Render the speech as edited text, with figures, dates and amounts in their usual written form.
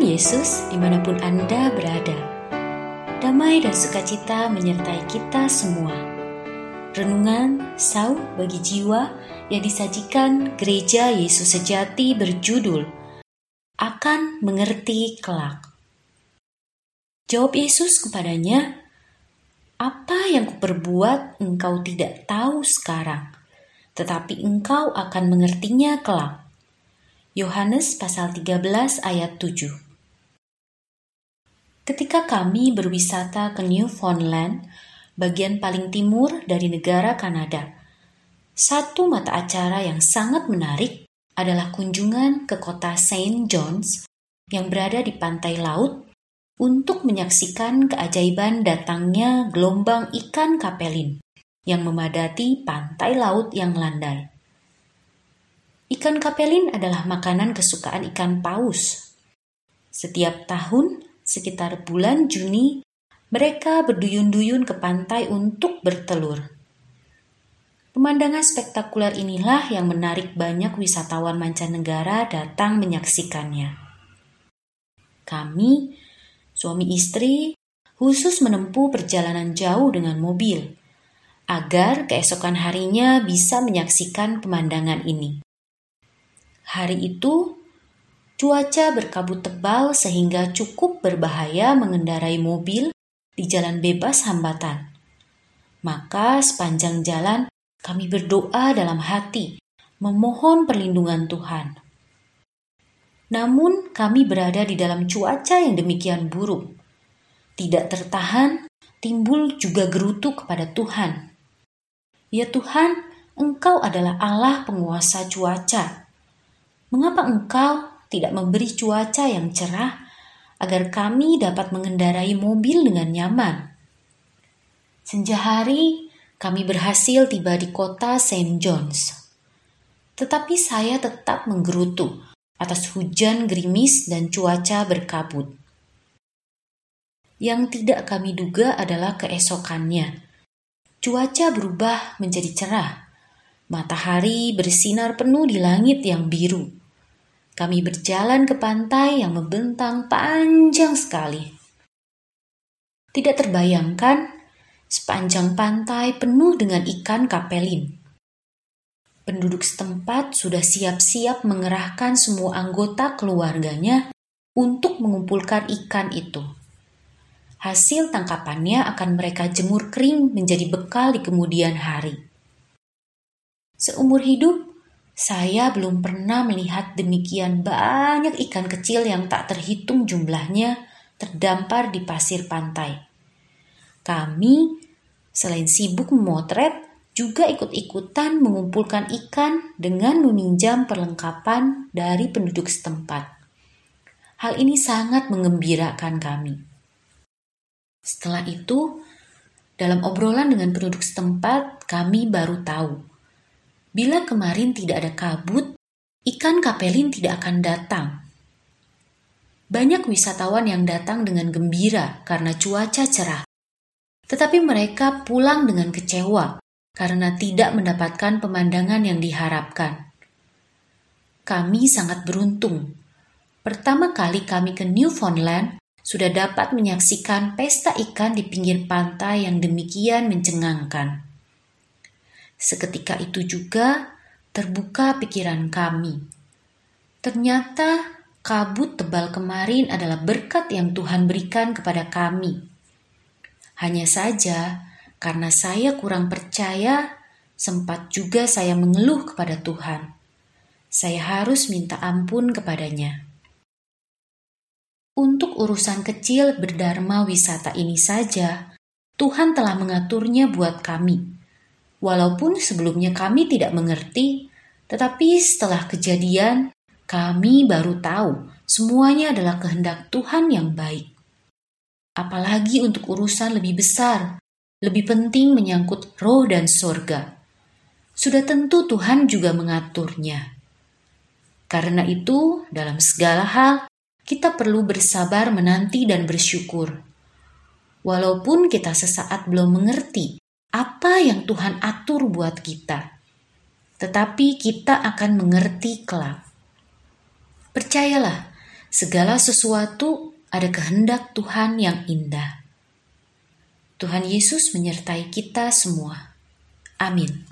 Tuhan Yesus dimanapun Anda berada. Damai dan sukacita menyertai kita semua. Renungan Sauh bagi jiwa yang disajikan Gereja Yesus Sejati berjudul Akan Mengerti Kelak. Jawab Yesus kepadanya, "Apa yang kuperbuat engkau tidak tahu sekarang, tetapi engkau akan mengertinya kelak." Yohanes pasal 13 ayat 7. Ketika kami berwisata ke Newfoundland, bagian paling timur dari negara Kanada, satu mata acara yang sangat menarik adalah kunjungan ke kota Saint John's yang berada di pantai laut untuk menyaksikan keajaiban datangnya gelombang ikan kapelin yang memadati pantai laut yang landai. Ikan kapelin adalah makanan kesukaan ikan paus. Setiap tahun, sekitar bulan Juni, mereka berduyun-duyun ke pantai untuk bertelur. Pemandangan spektakuler inilah yang menarik banyak wisatawan mancanegara datang menyaksikannya. Kami, suami istri, khusus menempuh perjalanan jauh dengan mobil, agar keesokan harinya bisa menyaksikan pemandangan ini. Hari itu, cuaca berkabut tebal sehingga cukup berbahaya mengendarai mobil di jalan bebas hambatan. Maka sepanjang jalan kami berdoa dalam hati, memohon perlindungan Tuhan. Namun kami berada di dalam cuaca yang demikian buruk. Tidak tertahan, timbul juga gerutu kepada Tuhan. "Ya Tuhan, Engkau adalah Allah penguasa cuaca. Mengapa Engkau tidak memberi cuaca yang cerah agar kami dapat mengendarai mobil dengan nyaman?" Senja hari, kami berhasil tiba di kota Saint John's. Tetapi saya tetap menggerutu atas hujan gerimis dan cuaca berkabut. Yang tidak kami duga adalah keesokannya. Cuaca berubah menjadi cerah. Matahari bersinar penuh di langit yang biru. Kami berjalan ke pantai yang membentang panjang sekali. Tidak terbayangkan, sepanjang pantai penuh dengan ikan kapelin. Penduduk setempat sudah siap-siap mengerahkan semua anggota keluarganya untuk mengumpulkan ikan itu. Hasil tangkapannya akan mereka jemur kering menjadi bekal di kemudian hari. Seumur hidup, saya belum pernah melihat demikian banyak ikan kecil yang tak terhitung jumlahnya terdampar di pasir pantai. Kami, selain sibuk memotret, juga ikut-ikutan mengumpulkan ikan dengan meminjam perlengkapan dari penduduk setempat. Hal ini sangat mengembirakan kami. Setelah itu, dalam obrolan dengan penduduk setempat, kami baru tahu bila kemarin tidak ada kabut, ikan kapelin tidak akan datang. Banyak wisatawan yang datang dengan gembira karena cuaca cerah. Tetapi mereka pulang dengan kecewa karena tidak mendapatkan pemandangan yang diharapkan. Kami sangat beruntung. Pertama kali kami ke Newfoundland, sudah dapat menyaksikan pesta ikan di pinggir pantai yang demikian mencengangkan. Seketika itu juga terbuka pikiran kami. Ternyata kabut tebal kemarin adalah berkat yang Tuhan berikan kepada kami. Hanya saja, karena saya kurang percaya, sempat juga saya mengeluh kepada Tuhan. Saya harus minta ampun kepadanya. Untuk urusan kecil berdharma wisata ini saja, Tuhan telah mengaturnya buat kami. Walaupun sebelumnya kami tidak mengerti, tetapi setelah kejadian, kami baru tahu semuanya adalah kehendak Tuhan yang baik. Apalagi untuk urusan lebih besar, lebih penting menyangkut roh dan surga. Sudah tentu Tuhan juga mengaturnya. Karena itu, dalam segala hal, kita perlu bersabar menanti dan bersyukur. Walaupun kita sesaat belum mengerti apa yang Tuhan atur buat kita, tetapi kita akan mengerti kelak. Percayalah, Segala sesuatu ada kehendak Tuhan yang indah. Tuhan Yesus menyertai kita semua. Amin.